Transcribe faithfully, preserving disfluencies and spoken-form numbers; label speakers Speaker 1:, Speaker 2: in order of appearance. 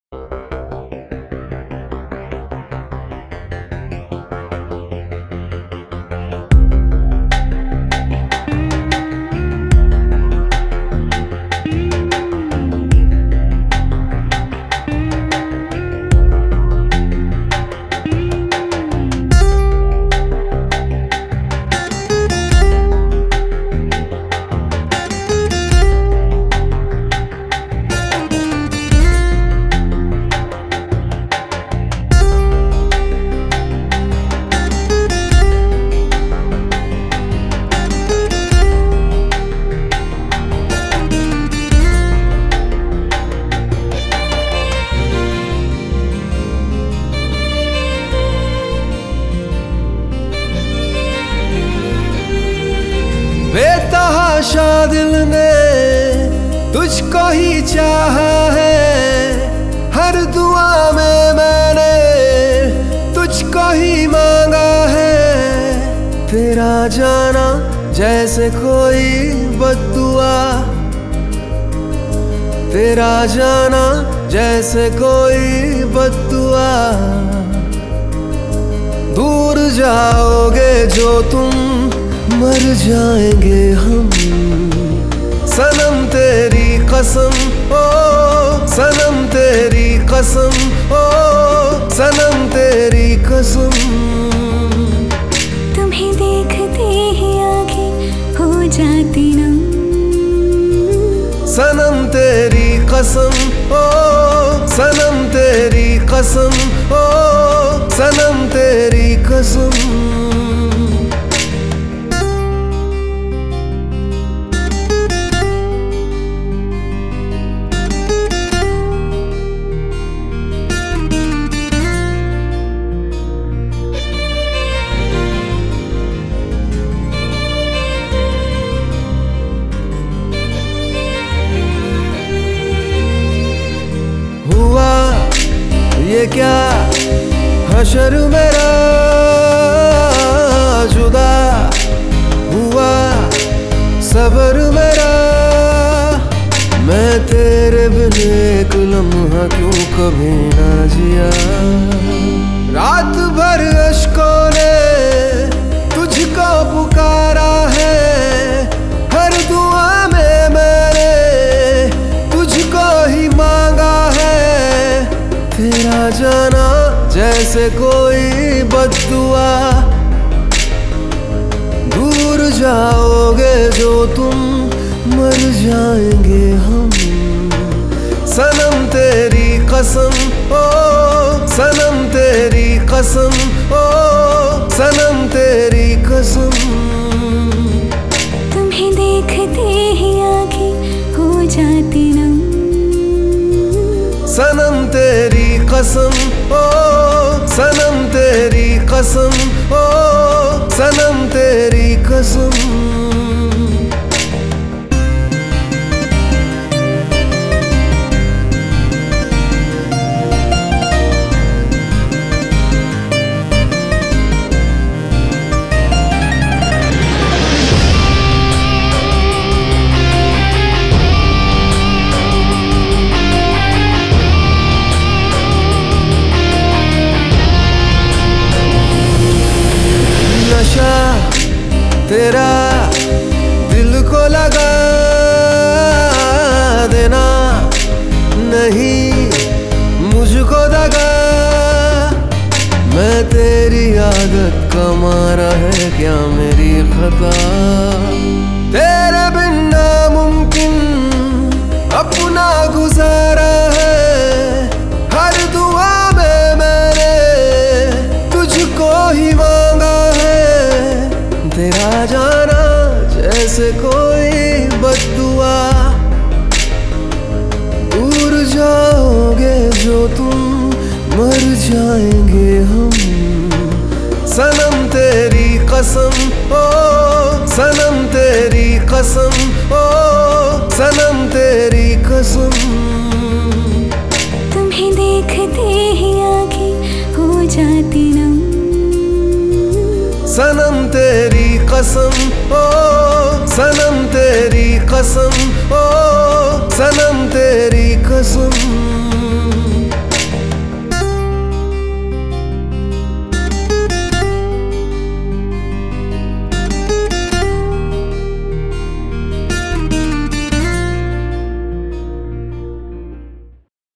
Speaker 1: बेतहाशा दिल ने तुझको ही चाहा है, हर दुआ में मैंने तुझको ही मांगा है। तेरा जाना जैसे कोई बद्दुआ, तेरा जाना जैसे कोई बद्दुआ। दूर जाओगे जो तुम, मर जाएंगे हम। सनम तेरी कसम, ओ सनम तेरी कसम, ओ सनम तेरी कसम।
Speaker 2: तुम्हें देखते ही आंखें हो जाती नम।
Speaker 1: सनम तेरी कसम, ओ सनम तेरी कसम, ओ सनम तेरी कसम। हुआ ये क्या हशर मेरा, जुदा हुआ सबर मेरा। मैं तेरे बिन एक लम्हा क्यों कभी ना जिया। रात भर अश्कों ने तुझको पुकारा है, हर दुआ में मैंने तुझको ही मांगा है। तेरा जाना जैसे कोई बद्दुआ, दूर जाओगे जो तुम, मर जाएंगे हम। सनम तेरी कसम, ओ सनम तेरी कसम, ओ सनम तेरी कसम।
Speaker 2: तुम्हें देखते ही आंखें हो जाती नम।
Speaker 1: सनम तेरी कसम, ओ सनम तेरी कसम, ओ सनम तेरी कसम। नशा तेरा दिल को लगा देना, नहीं मुझको दगा। मैं तेरी आदत का मारा है क्या मेरी खता। तेरे बिन नामुमकिन अपना गुजारा है, हर दुआ में मैंने तुझको ही मांगा है। तेरा जाना जैसे कोई बद्दुआ, दूर जाओगे जो तुम, मर जाएंगे हम। सनम तेरी कसम, ओ सनम तेरी कसम, ओ सनम तेरी कसम।
Speaker 2: तुम्हें देखते ही आंखें हो जाती नम।
Speaker 1: सनम तेरी कसम, ओ सनम तेरी कसम, ओ सनम तेरी कसम।